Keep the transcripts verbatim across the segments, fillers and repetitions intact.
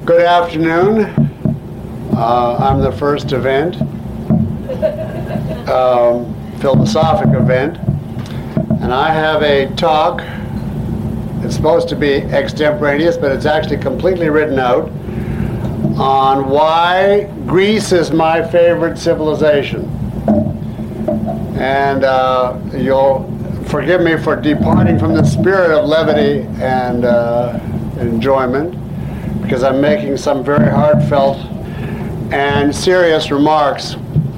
Good afternoon. Uh, I'm the first event, um, philosophic event, and I have a talk. It's supposed to be extemporaneous, but it's actually completely written out on why Greece is my favorite civilization. And uh, you'll forgive me for departing from the spirit of levity and uh, enjoyment, because I'm making some very heartfelt and serious remarks.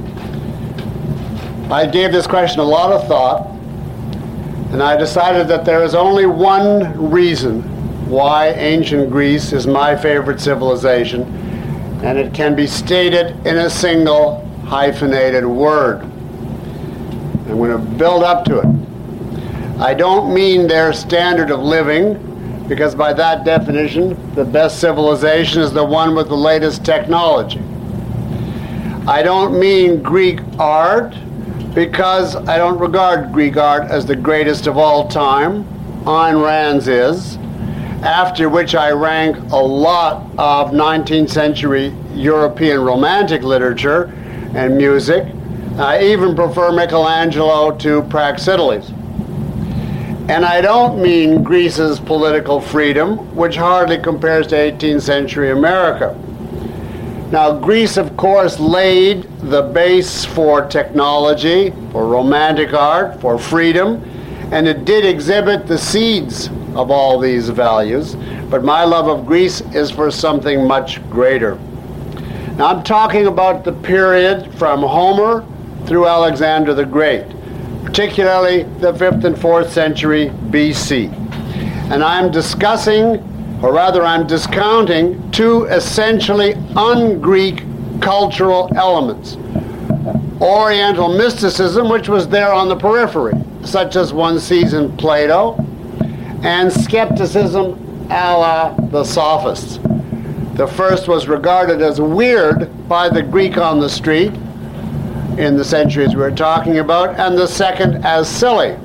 I gave this question a lot of thought, and I decided that there is only one reason why ancient Greece is my favorite civilization, and it can be stated in a single hyphenated word. I'm going to build up to it. I don't mean their standard of living, because by that definition, the best civilization is the one with the latest technology. I don't mean Greek art, because I don't regard Greek art as the greatest of all time. Ayn Rand's is, after which I rank a lot of nineteenth century European romantic literature and music. I even prefer Michelangelo to Praxiteles. And I don't mean Greece's political freedom, which hardly compares to eighteenth century America. Now, Greece, of course, laid the base for technology, for romantic art, for freedom, and it did exhibit the seeds of all these values. But my love of Greece is for something much greater. Now, I'm talking about the period from Homer through Alexander the Great, particularly the fifth and fourth century B C. And I'm discussing, or rather I'm discounting, two essentially un-Greek cultural elements. Oriental mysticism, which was there on the periphery, such as one sees in Plato, and skepticism a la the Sophists. The first was regarded as weird by the Greek on the street in the centuries we're talking about, and the second as silly.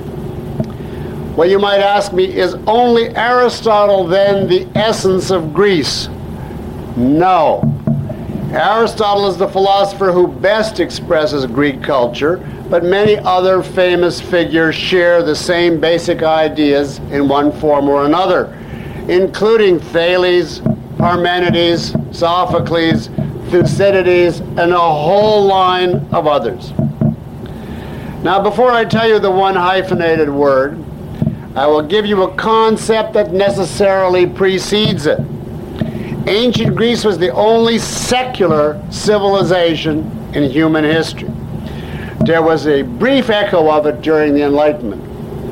Well, you might ask me, is only Aristotle then the essence of Greece? No. Aristotle is the philosopher who best expresses Greek culture, but many other famous figures share the same basic ideas in one form or another, including Thales, Parmenides, Sophocles, Thucydides, and a whole line of others. Now, before I tell you the one hyphenated word, I will give you a concept that necessarily precedes it. Ancient Greece was the only secular civilization in human history. There was a brief echo of it during the Enlightenment.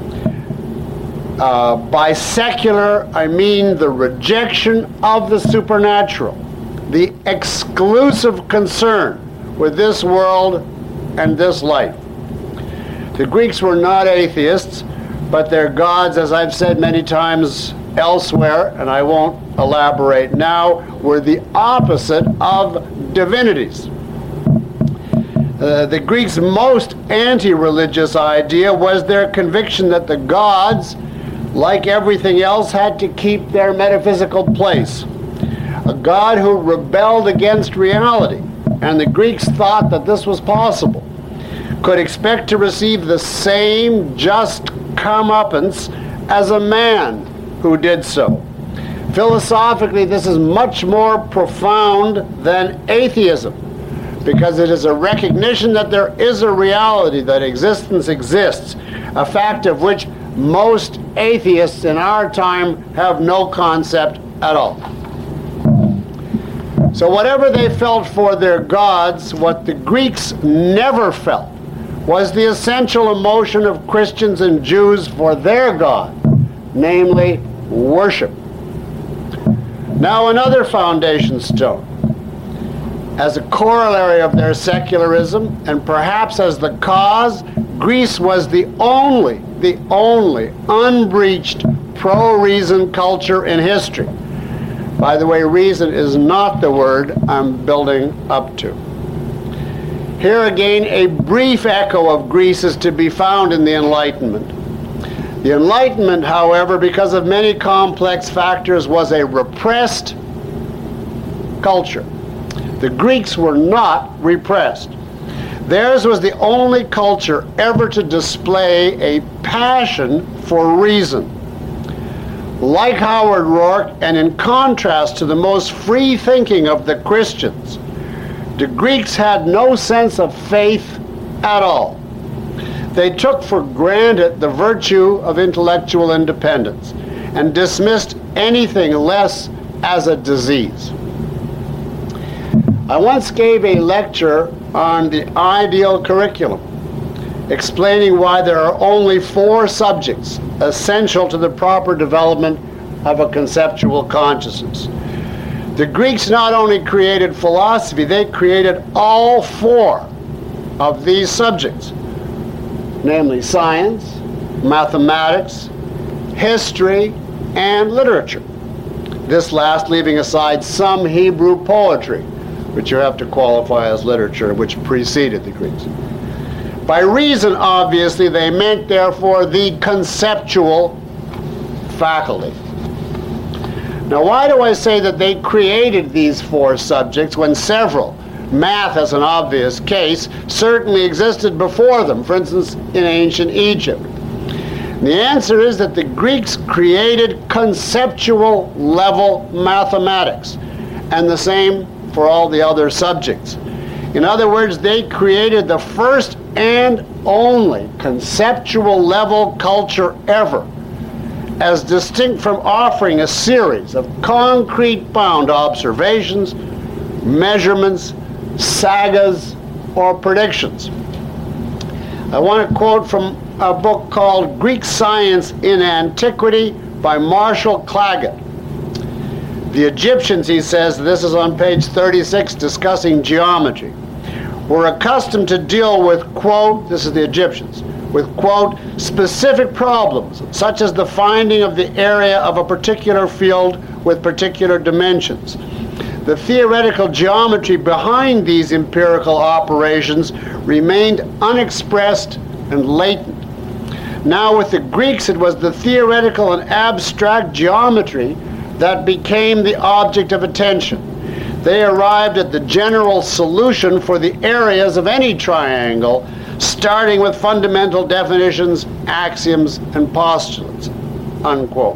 Uh, by secular, I mean the rejection of the supernatural, the exclusive concern with this world and this life. The Greeks were not atheists, but their gods, as I've said many times elsewhere, and I won't elaborate now, were the opposite of divinities. Uh, the Greeks' most anti-religious idea was their conviction that the gods, like everything else, had to keep their metaphysical place. A God who rebelled against reality, and the Greeks thought that this was possible, could expect to receive the same just comeuppance as a man who did so. Philosophically, this is much more profound than atheism, because it is a recognition that there is a reality, that existence exists, a fact of which most atheists in our time have no concept at all. So whatever they felt for their gods, what the Greeks never felt was the essential emotion of Christians and Jews for their God, namely worship. Now, another foundation stone. As a corollary of their secularism, and perhaps as the cause, Greece was the only, the only unbreached pro-reason culture in history. By the way, reason is not the word I'm building up to. Here again, a brief echo of Greece is to be found in the Enlightenment. The Enlightenment, however, because of many complex factors, was a repressed culture. The Greeks were not repressed. Theirs was the only culture ever to display a passion for reason. Like Howard Rourke, and in contrast to the most free thinking of the Christians, the Greeks had no sense of faith at all. They took for granted the virtue of intellectual independence and dismissed anything less as a disease. I once gave a lecture on the ideal curriculum, explaining why there are only four subjects essential to the proper development of a conceptual consciousness. The Greeks not only created philosophy, they created all four of these subjects, namely science, mathematics, history, and literature. This last leaving aside some Hebrew poetry, which you have to qualify as literature, which preceded the Greeks. By reason, obviously, they meant, therefore, the conceptual faculty. Now, why do I say that they created these four subjects when several, math as an obvious case, certainly existed before them, for instance, in ancient Egypt? The answer is that the Greeks created conceptual level mathematics, and the same for all the other subjects. In other words, they created the first and only conceptual level culture ever, as distinct from offering a series of concrete bound observations, measurements, sagas, or predictions. I want to quote from a book called Greek Science in Antiquity by Marshall Clagett. The Egyptians, he says, this is on page thirty-six, discussing geometry, were accustomed to deal with, quote, this is the Egyptians, with, quote, specific problems, such as the finding of the area of a particular field with particular dimensions. The theoretical geometry behind these empirical operations remained unexpressed and latent. Now with the Greeks, it was the theoretical and abstract geometry that became the object of attention. They arrived at the general solution for the areas of any triangle, starting with fundamental definitions, axioms, and postulates, unquote.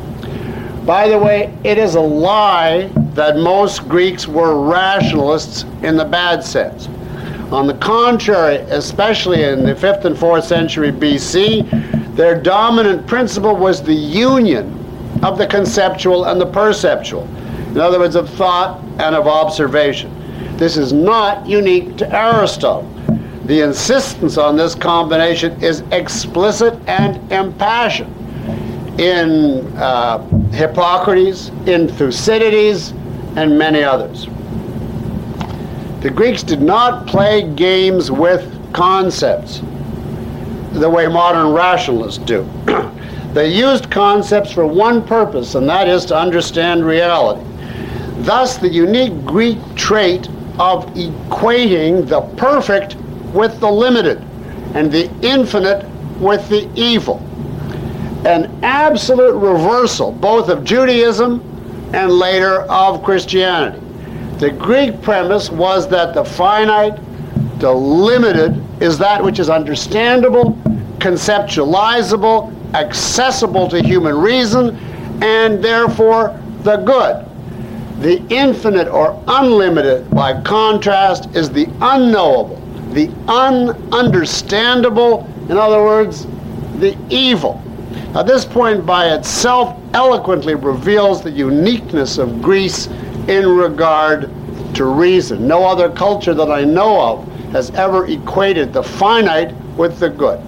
By the way, it is a lie that most Greeks were rationalists in the bad sense. On the contrary, especially in the fifth and fourth century B C, their dominant principle was the union of the conceptual and the perceptual. In other words, of thought and of observation. This is not unique to Aristotle. The insistence on this combination is explicit and impassioned in uh, Hippocrates, in Thucydides, and many others. The Greeks did not play games with concepts the way modern rationalists do. They used concepts for one purpose, and that is to understand reality. Thus, the unique Greek trait of equating the perfect with the limited and the infinite with the evil. An absolute reversal both of Judaism and later of Christianity. The Greek premise was that the finite, the limited, is that which is understandable, conceptualizable, accessible to human reason, and therefore the good. The infinite or unlimited, by contrast, is the unknowable, the ununderstandable, in other words, the evil. Now, this point by itself eloquently reveals the uniqueness of Greece in regard to reason. No other culture that I know of has ever equated the finite with the good.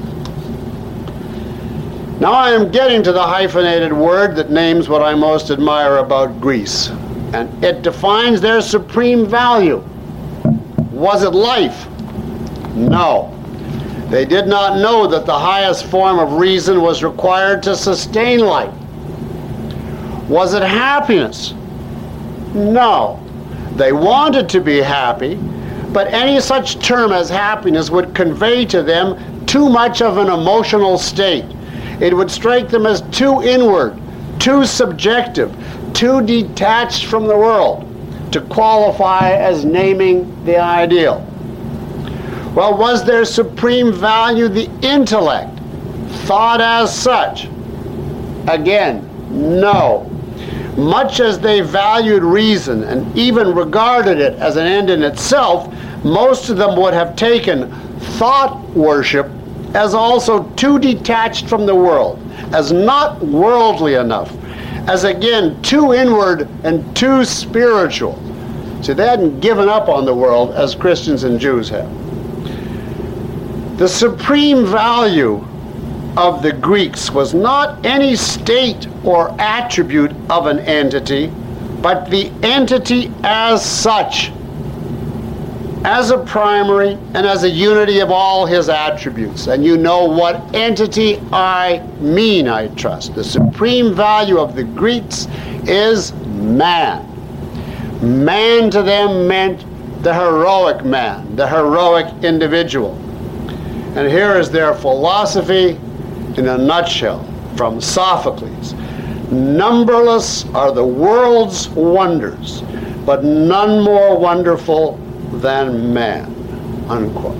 Now I am getting to the hyphenated word that names what I most admire about Greece, and it defines their supreme value. Was it life? No. They did not know that the highest form of reason was required to sustain life. Was it happiness? No. They wanted to be happy, but any such term as happiness would convey to them too much of an emotional state. It would strike them as too inward, too subjective, too detached from the world. to qualify as naming the ideal? Well, was their supreme value the intellect, thought as such? Again, no. Much as they valued reason and even regarded it as an end in itself, most of them would have taken thought worship as also too detached from the world, as not worldly enough, as again too inward and too spiritual. See, they hadn't given up on the world as Christians and Jews have. The supreme value of the Greeks was not any state or attribute of an entity, but the entity as such, as a primary and as a unity of all his attributes. And you know what entity I mean, I trust. The supreme value of the Greeks is man. Man to them meant the heroic man, the heroic individual. And here is their philosophy in a nutshell from Sophocles. Numberless are the world's wonders, but none more wonderful than man, unquote.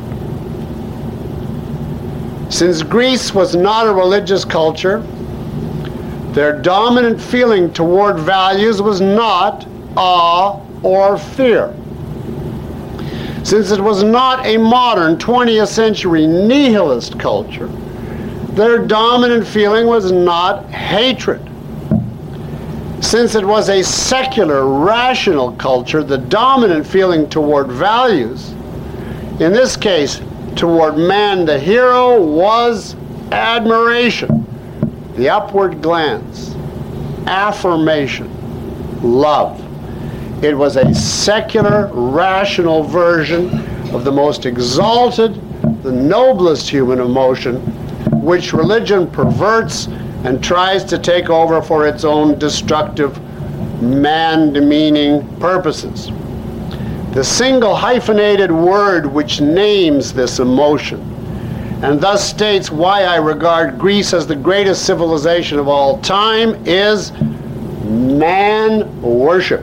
Since Greece was not a religious culture, their dominant feeling toward values was not awe or fear. Since it was not a modern twentieth century nihilist culture, their dominant feeling was not hatred. Since it was a secular, rational culture, the dominant feeling toward values, in this case, toward man the hero, was admiration, the upward glance, affirmation, love. It was a secular, rational version of the most exalted, the noblest human emotion, which religion perverts and tries to take over for its own destructive, man-demeaning purposes. The single hyphenated word which names this emotion, and thus states why I regard Greece as the greatest civilization of all time, is man worship.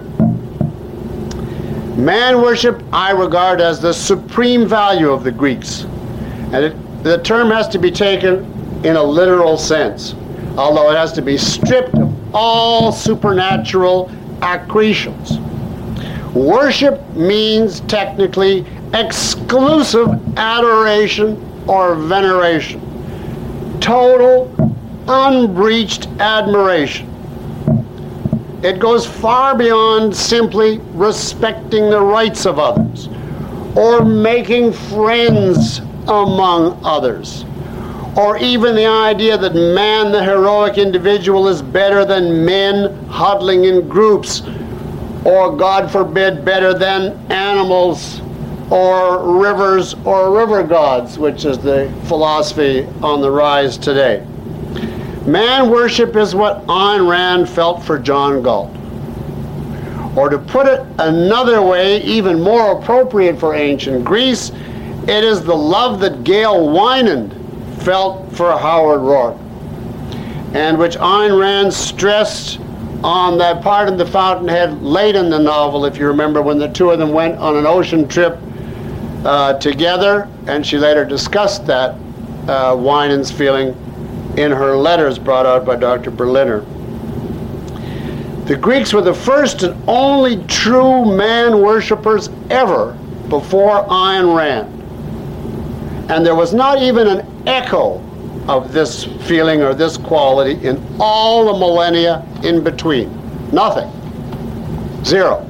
Man worship I regard as the supreme value of the Greeks, and it, the term has to be taken in a literal sense, although it has to be stripped of all supernatural accretions. Worship means technically exclusive adoration or veneration, total, unbreached admiration. It goes far beyond simply respecting the rights of others or making friends among others, or even the idea that man, the heroic individual, is better than men huddling in groups, or, God forbid, better than animals or rivers or river gods, which is the philosophy on the rise today. Man worship is what Ayn Rand felt for John Galt. Or to put it another way, even more appropriate for ancient Greece, it is the love that Gail Wynand felt for Howard Rourke, and which Ayn Rand stressed on that part of the Fountainhead late in the novel, if you remember, when the two of them went on an ocean trip uh, together, and she later discussed that uh, Wynand's feeling in her letters brought out by Doctor Berliner. The Greeks were the first and only true man worshippers ever before Ayn Rand. And there was not even an echo of this feeling or this quality in all the millennia in between. Nothing. Zero.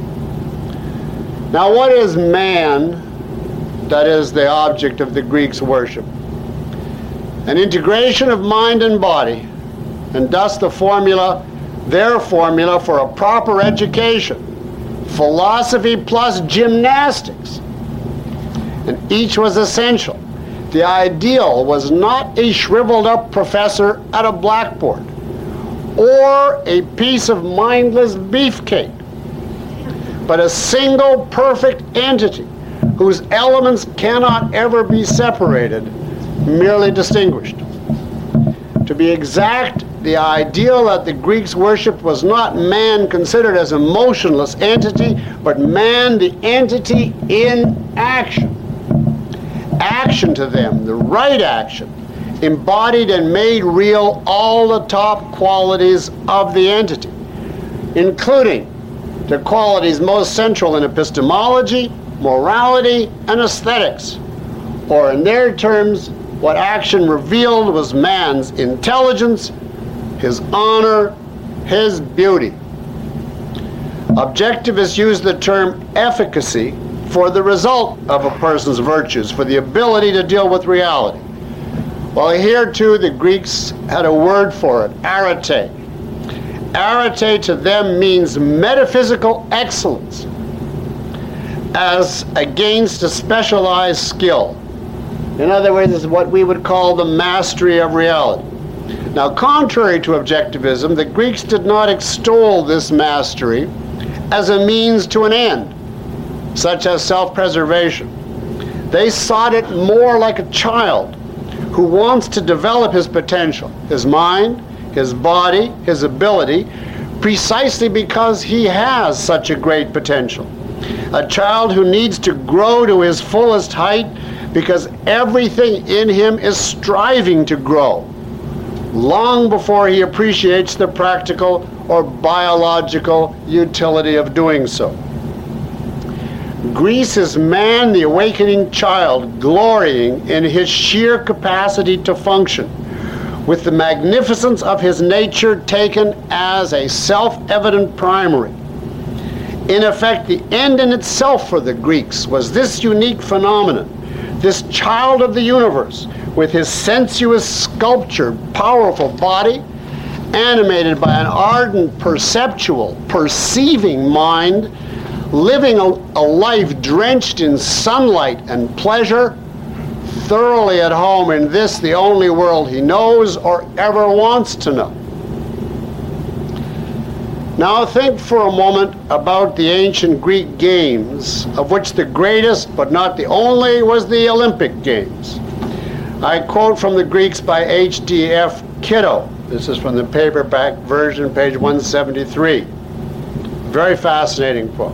Now, what is man that is the object of the Greeks' worship? An integration of mind and body, and thus the formula, their formula for a proper education, philosophy plus gymnastics. And each was essential. The ideal was not a shriveled up professor at a blackboard or a piece of mindless beefcake, but a single perfect entity whose elements cannot ever be separated, merely distinguished. To be exact, the ideal that the Greeks worshipped was not man considered as a motionless entity, but man the entity in action. Action to them, the right action, embodied and made real all the top qualities of the entity, including the qualities most central in epistemology, morality, and aesthetics. Or in their terms, what action revealed was man's intelligence, his honor, his beauty. Objectivists use the term efficacy for the result of a person's virtues, for the ability to deal with reality. Well, here too the Greeks had a word for it, arete. Arete to them means metaphysical excellence as against a specialized skill. In other words, it's what we would call the mastery of reality. Now, contrary to objectivism, the Greeks did not extol this mastery as a means to an end, such as self-preservation. They sought it more like a child who wants to develop his potential, his mind, his body, his ability, precisely because he has such a great potential. A child who needs to grow to his fullest height because everything in him is striving to grow, long before he appreciates the practical or biological utility of doing so. Greece is man, the awakening child, glorying in his sheer capacity to function, with the magnificence of his nature taken as a self-evident primary. In effect, the end in itself for the Greeks was this unique phenomenon, this child of the universe, with his sensuous, sculptured, powerful body, animated by an ardent, perceptual, perceiving mind, living a, a life drenched in sunlight and pleasure, thoroughly at home in this, the only world he knows or ever wants to know. Now think for a moment about the ancient Greek games, of which the greatest, but not the only, was the Olympic Games. I quote from the Greeks by H D F Kiddo. This is from the paperback version, page one seventy-three. Very fascinating quote.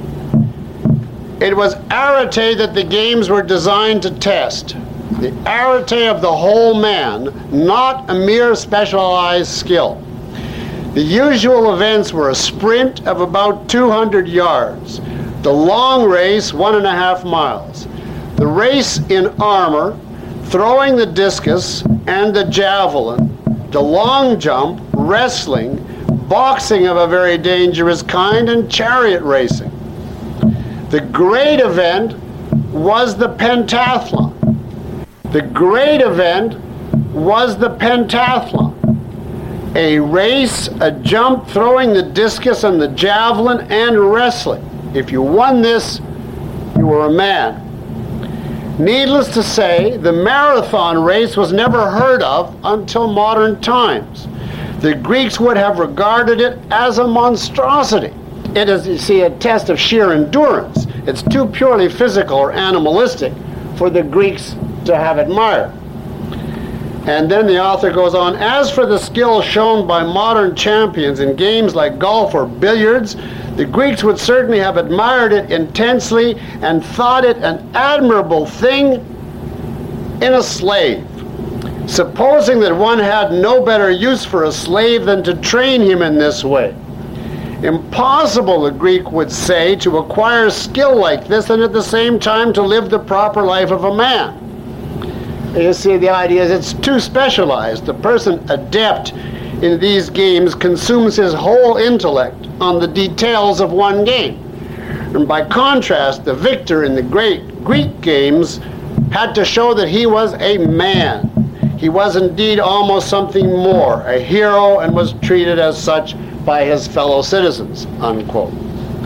It was arete that the games were designed to test. The arete of the whole man, not a mere specialized skill. The usual events were a sprint of about two hundred yards, the long race one and a half miles, the race in armor, throwing the discus and the javelin, the long jump, wrestling, boxing of a very dangerous kind, and chariot racing. The great event was the pentathlon. The great event was the pentathlon. A race, a jump, throwing the discus and the javelin, and wrestling. If you won this, you were a man. Needless to say, the marathon race was never heard of until modern times. The Greeks would have regarded it as a monstrosity. It is, you see, a test of sheer endurance. It's too purely physical or animalistic for the Greeks to have admired. And then the author goes on, as for the skill shown by modern champions in games like golf or billiards, the Greeks would certainly have admired it intensely and thought it an admirable thing in a slave. Supposing that one had no better use for a slave than to train him in this way. Impossible, the Greek would say, to acquire skill like this and at the same time to live the proper life of a man. You see, the idea is it's too specialized. The person adept in these games consumes his whole intellect on the details of one game. And by contrast, the victor in the great Greek games had to show that he was a man. He was indeed almost something more, a hero, and was treated as such by his fellow citizens, unquote.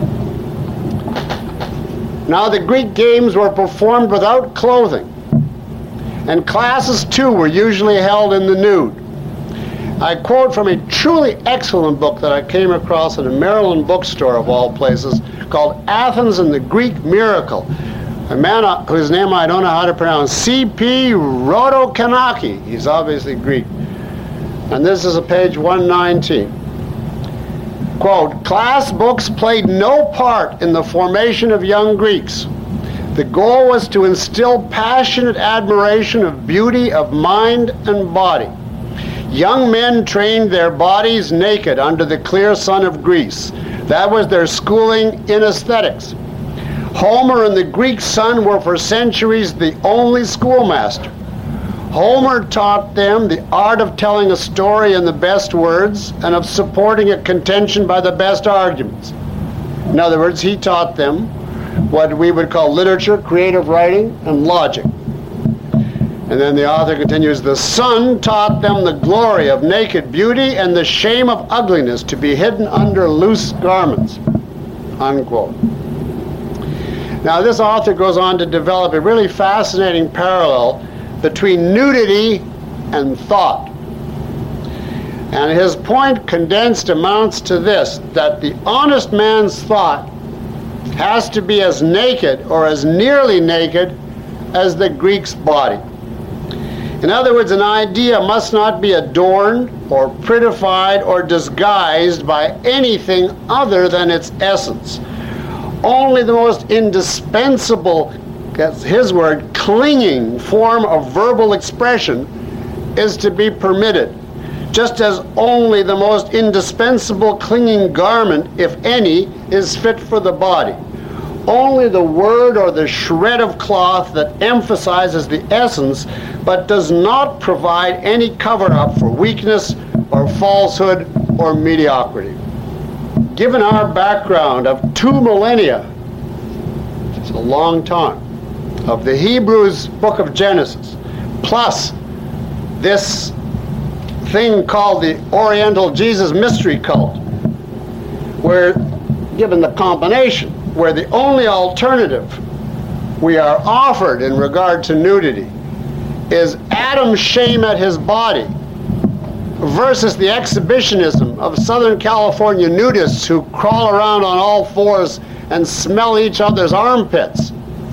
Now, the Greek games were performed without clothing, and classes too were usually held in the nude. I quote from a truly excellent book that I came across in a Maryland bookstore of all places called Athens and the Greek Miracle. A man whose name I don't know how to pronounce, C P Rodokanaki. He's obviously Greek. And this is at page one nineteen. Quote, class books played no part in the formation of young Greeks. The goal was to instill passionate admiration of beauty of mind and body. Young men trained their bodies naked under the clear sun of Greece. That was their schooling in aesthetics. Homer and the Greek sun were for centuries the only schoolmaster. Homer taught them the art of telling a story in the best words and of supporting a contention by the best arguments. In other words, he taught them what we would call literature, creative writing, and logic. And then the author continues, the sun taught them the glory of naked beauty and the shame of ugliness to be hidden under loose garments. Unquote. Now this author goes on to develop a really fascinating parallel between nudity and thought. And his point condensed amounts to this, that the honest man's thought has to be as naked or as nearly naked as the Greek's body. In other words, an idea must not be adorned or prettified or disguised by anything other than its essence. Only the most indispensable, that's his word, clinging form of verbal expression is to be permitted, just as only the most indispensable clinging garment, if any, is fit for the body. Only the word or the shred of cloth that emphasizes the essence but does not provide any cover-up for weakness or falsehood or mediocrity. Given our background of two millennia, it's a long time, of the Hebrews book of Genesis, plus this thing called the Oriental Jesus mystery cult, where, given the combination, where the only alternative we are offered in regard to nudity is Adam's shame at his body versus the exhibitionism of Southern California nudists who crawl around on all fours and smell each other's armpits.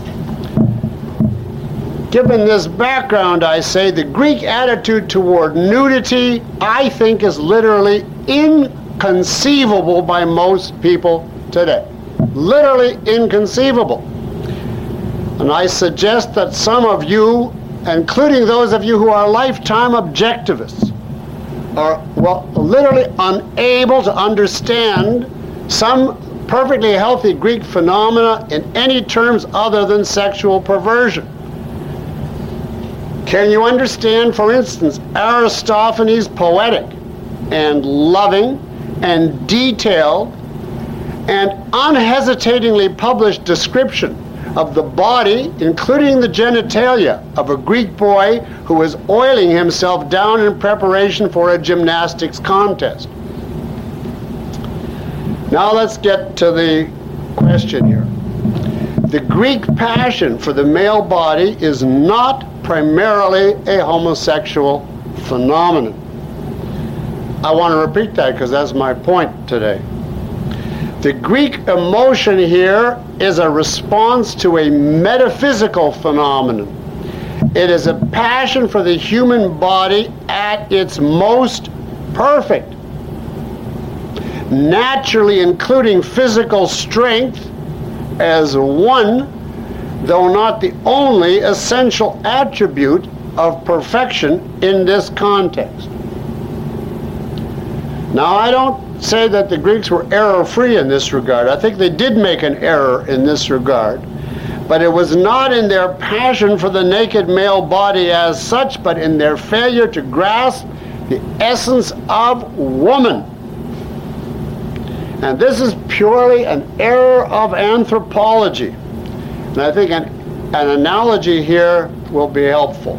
Given this background, I say the Greek attitude toward nudity, I think, is literally inconceivable by most people today. Literally inconceivable. And I suggest that some of you, including those of you who are lifetime objectivists, are well, literally unable to understand some perfectly healthy Greek phenomena in any terms other than sexual perversion. Can you understand, for instance, Aristophanes' poetic and loving and detailed and unhesitatingly published description of the body, including the genitalia, of a Greek boy who was oiling himself down in preparation for a gymnastics contest? Now let's get to the question here. The Greek passion for the male body is not primarily a homosexual phenomenon. I want to repeat that because that's my point today. The Greek emotion here is a response to a metaphysical phenomenon. It is a passion for the human body at its most perfect, naturally including physical strength as one, though not the only, essential attribute of perfection in this context. Now, I don't say that the Greeks were error-free in this regard. I think they did make an error in this regard, but it was not in their passion for the naked male body as such, but in their failure to grasp the essence of woman. And this is purely an error of anthropology. And I think an, an analogy here will be helpful.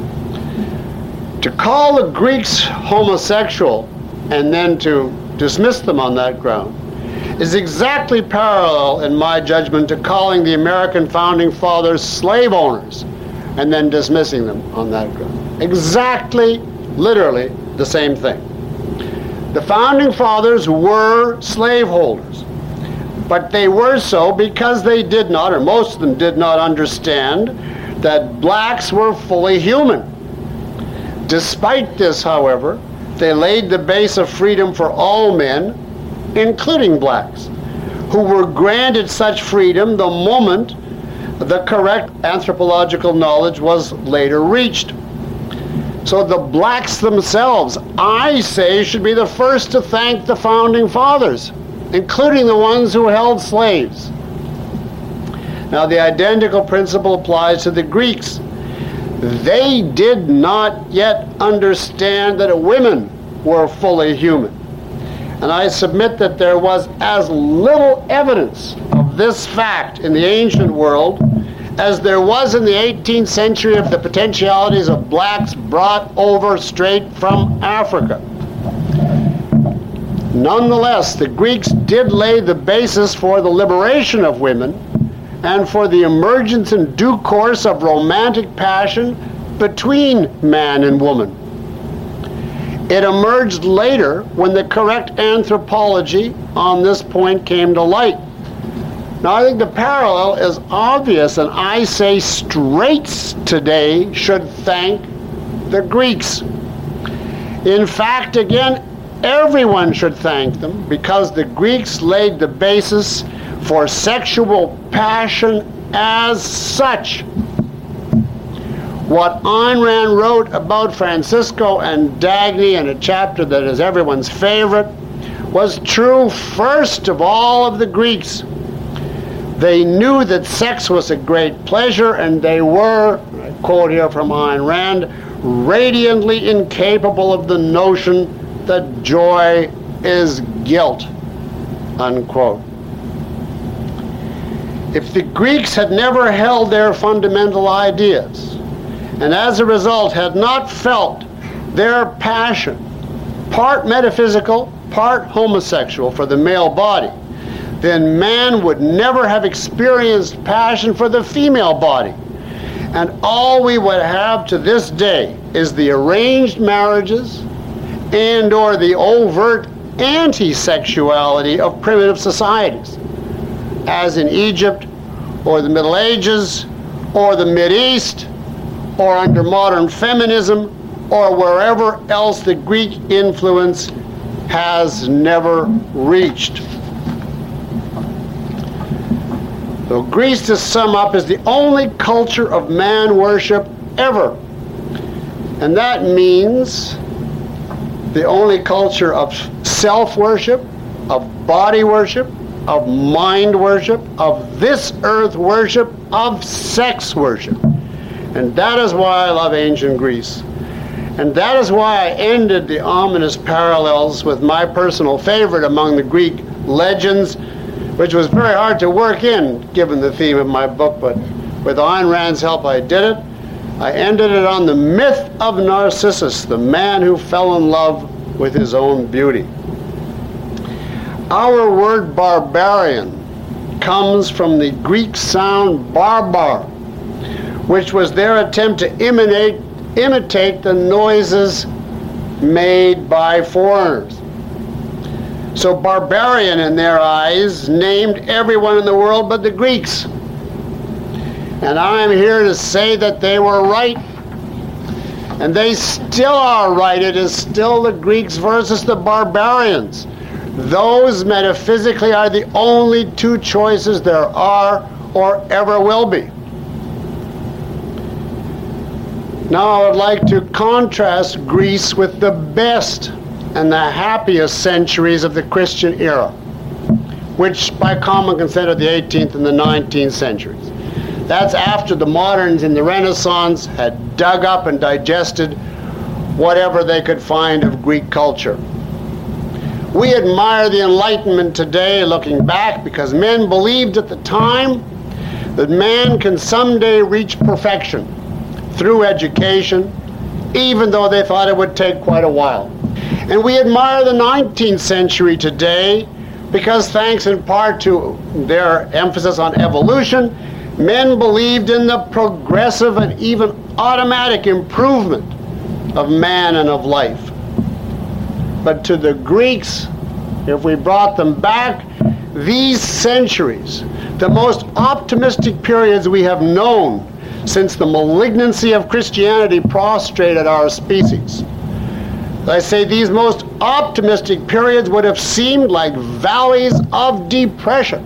To call the Greeks homosexual and then to dismiss them on that ground is exactly parallel, in my judgment, to calling the American founding fathers slave owners and then dismissing them on that ground. Exactly, literally, the same thing. The founding fathers were slaveholders, but they were so because they did not, or most of them did not, understand that blacks were fully human. Despite this, however, They laid the base of freedom for all men, including blacks, who were granted such freedom the moment the correct anthropological knowledge was later reached. So the blacks themselves, I say, should be the first to thank the founding fathers, including the ones who held slaves. Now, the identical principle applies to the Greeks. They did not yet understand that women were fully human. And I submit that there was as little evidence of this fact in the ancient world as there was in the eighteenth century of the potentialities of blacks brought over straight from Africa. Nonetheless, the Greeks did lay the basis for the liberation of women and for the emergence in due course of romantic passion between man and woman. It emerged later when the correct anthropology on this point came to light. Now, I think the parallel is obvious, and I say straights today should thank the Greeks. In fact, again, everyone should thank them, because the Greeks laid the basis for sexual passion as such. What Ayn Rand wrote about Francisco and Dagny in a chapter that is everyone's favorite was true first of all of the Greeks. They knew that sex was a great pleasure, and they were, I quote here from Ayn Rand, radiantly incapable of the notion that joy is guilt, unquote. If the Greeks had never held their fundamental ideas, and as a result had not felt their passion, part metaphysical, part homosexual, for the male body, then man would never have experienced passion for the female body. And all we would have to this day is the arranged marriages and or the overt anti-sexuality of primitive societies, as in Egypt or the Middle Ages or the Mideast or under modern feminism or wherever else the Greek influence has never reached. So Greece, to sum up, is the only culture of man worship ever. And that means the only culture of self-worship, of body worship, of mind worship, of this earth worship, of sex worship. And that is why I love ancient Greece. And that is why I ended the ominous parallels with my personal favorite among the Greek legends, which was very hard to work in, given the theme of my book, but with Ayn Rand's help I did it. I ended it on the myth of Narcissus, the man who fell in love with his own beauty. Our word barbarian comes from the Greek sound barbar, which was their attempt to imitate, imitate the noises made by foreigners. So barbarian in their eyes named everyone in the world but the Greeks. And I'm here to say that they were right. And they still are right. It is still the Greeks versus the barbarians. Those metaphysically are the only two choices there are or ever will be. Now I would like to contrast Greece with the best and the happiest centuries of the Christian era, which by common consent are the eighteenth and the nineteenth centuries. That's after the moderns in the Renaissance had dug up and digested whatever they could find of Greek culture. We admire the Enlightenment today, looking back, because men believed at the time that man can someday reach perfection through education, even though they thought it would take quite a while. And we admire the nineteenth century today because, thanks in part to their emphasis on evolution, men believed in the progressive and even automatic improvement of man and of life. But to the Greeks, if we brought them back, these centuries, the most optimistic periods we have known since the malignancy of Christianity prostrated our species, I say these most optimistic periods would have seemed like valleys of depression.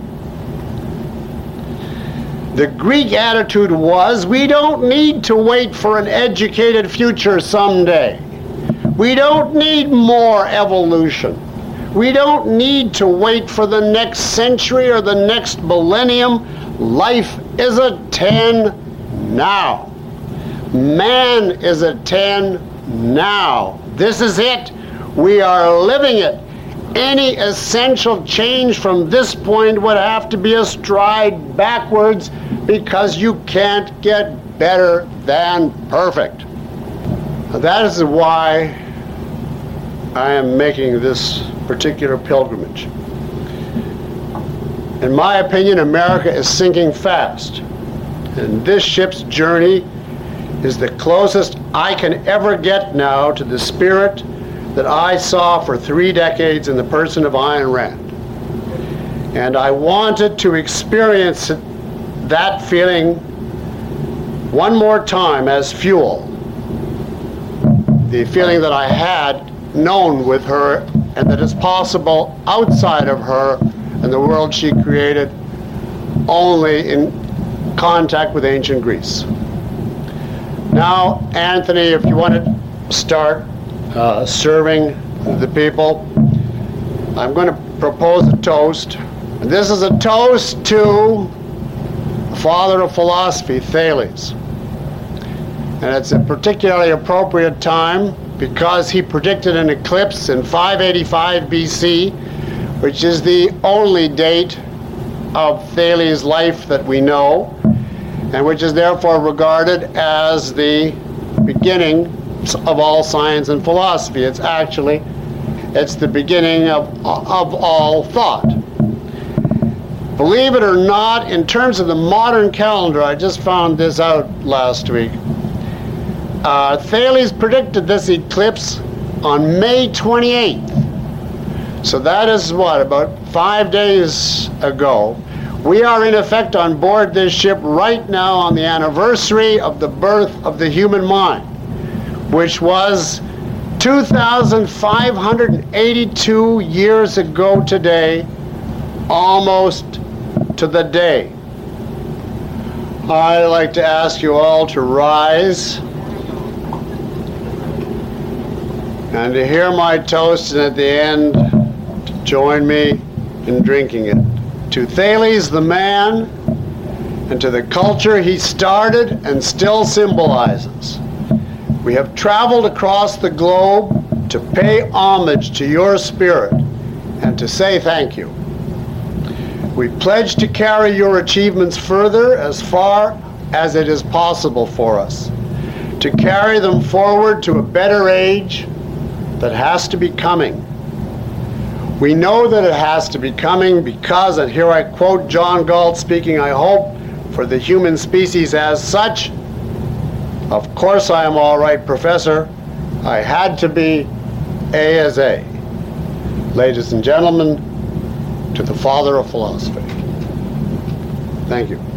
The Greek attitude was, we don't need to wait for an educated future someday. We don't need more evolution. We don't need to wait for the next century or the next millennium. Life is a ten now. Man is a ten now. This is it. We are living it. Any essential change from this point would have to be a stride backwards, because you can't get better than perfect. That is why I am making this particular pilgrimage. In my opinion, America is sinking fast, and this ship's journey is the closest I can ever get now to the spirit that I saw for three decades in the person of Ayn Rand. And I wanted to experience that feeling one more time as fuel. The feeling that I had known with her, and that is possible outside of her and the world she created, only in contact with ancient Greece. Now, Anthony, if you want to start uh, serving the people, I'm going to propose a toast. And this is a toast to the father of philosophy, Thales. And it's a particularly appropriate time because he predicted an eclipse in five eighty-five B C, which is the only date of Thales' life that we know, and which is therefore regarded as the beginning of all science and philosophy. It's actually, it's the beginning of, of all thought. Believe it or not, in terms of the modern calendar, I just found this out last week, uh, Thales predicted this eclipse on May twenty-eighth. So that is what, about five days ago. We are in effect on board this ship right now on the anniversary of the birth of the human mind, which was two thousand five hundred eighty-two years ago today, almost to the day. I'd like to ask you all to rise and to hear my toast, and at the end, to join me in drinking it. To Thales the man, and to the culture he started and still symbolizes. We have traveled across the globe to pay homage to your spirit and to say thank you. We pledge to carry your achievements further as far as it is possible for us, to carry them forward to a better age that has to be coming. We know that it has to be coming because, and here I quote John Galt speaking, I hope, for the human species as such. Of course I am all right, Professor. I had to be A as A. Ladies and gentlemen, to the father of philosophy. Thank you.